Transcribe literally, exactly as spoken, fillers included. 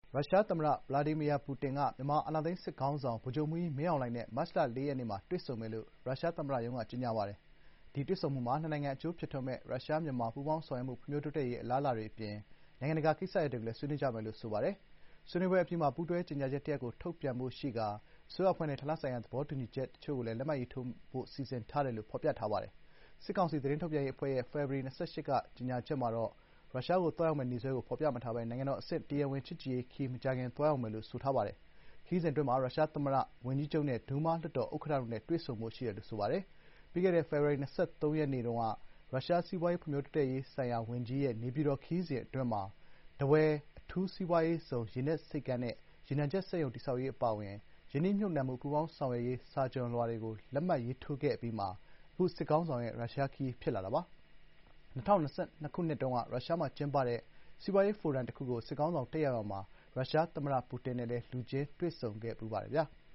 ရုရှားသမ္မတ ဗလာဒီမီယာ ပူတင်က မြန်မာအာဏာသိမ်းစစ်ခေါင်းဆောင် ဗိုလ်ချုပ်မှူးကြီး မင်းအောင်လှိုင်နဲ့ မတ်လ လေး ရက်နေ့မှာ တွေ့ဆုံမယ်လို့ ရုရှားသမ္မတရုံးက ကြေညာပါတယ်။ ဒီတွေ့ဆုံမှုမှာ နှစ်နိုင်ငံအကျိုးဖြစ်ထွန်းမယ့် ရုရှား-မြန်မာ ပူးပေါင်းဆောင်ရွက်မှု ဖွံ့ဖြိုးတိုးတက်ရေး အလားအလာတွေအပြင် နိုင်ငံတကာကိစ္စရပ်တွေကိုလည်း ဆွေးနွေးကြမယ်လို့ ဆိုပါတယ်။ ဆွေးနွေးပွဲအပြီးမှာ ပူးတွဲကြေညာချက်တရပ်ကို ထုတ်ပြန်ဖို့ရှိကာ အစိုးရအဖွဲ့နဲ့ ဌာနဆိုင်ရာ သဘောတူညီချက်တချို့ကိုလည်း လက်မှတ်ရေးထိုးဖို့ စီစဉ်ထားတယ်လို့ ဖော်ပြထားပါတယ်။ စစ်ကောင်စီ သတင်းထုတ်ပြန်ရေးအဖွဲ့ရဲ့ ဖေဖော်ဝါရီ ၂၈ ရက်က ကြေညာချက်မှာတော့ ရုရှားကိုသွားရောက်မယ့် နေ့စွဲကို ဖော်ပြမထားဘဲ နိုင်ငံတော်အဆင့် တရားဝင် ချစ်ကြည်ရေးခရီး မကြာခင် သွားရောက်မယ်လို့ ဆိုထားပါတယ်။ ခရီးစဉ်အတွင်းမှာ ရုရှားသမ္မတ၊ ဝန်ကြီးချုပ်နဲ့ ဒူးမား လွှတ်တော်ဥက္ကဋ္ဌတို့နဲ့ တွေ့ဆုံဖို့ရှိတယ်လို့ ဆိုပါတယ်။ ပြီးခဲ့တဲ့ ဖေဖော်ဝါရီ ၂၃ ရက်နေ့တုန်းက ရုရှား စီးပွားရေးဖွံ့ဖြိုးတိုးတက်ရေးဆိုင်ရာဝန်ကြီးရဲ့ နေပြည်တော်ခရီးစဉ်အတွင်းမှာ ထားဝယ် အထူးစီးပွားရေးဇုန် ရေနက်ဆိပ်ကမ်းနဲ့ ရေနံချက်စက်ရုံ တည်ဆောက်ရေး အပါအဝင် ရင်းနှီးမြှုပ်နှံမှု ပူးပေါင်းဆောင်ရွက်ရေး စာချွန်လွှာတွေကို လက်မှတ်ရေးထိုးခဲ့အပြီးမှာ အခု စစ်ခေါင်းဆောင်ရဲ့ ရုရှားခရီး ဖြစ်လာတာပါ။ ၂၀၂၂ ခုနှစ်တုန်းက ရုရှားမှာကျင်းပတဲ့ စီးပွားရေးဖိုရမ်တခုကို စစ်ခေါင်းဆောင် တက်ရောက်ရာမှာ ရုရှားသမ္မတ ပူတင်နဲ့လည်း လူချင်းတွေ့ဆုံခဲ့ဖူးပါတယ်ဗျာ။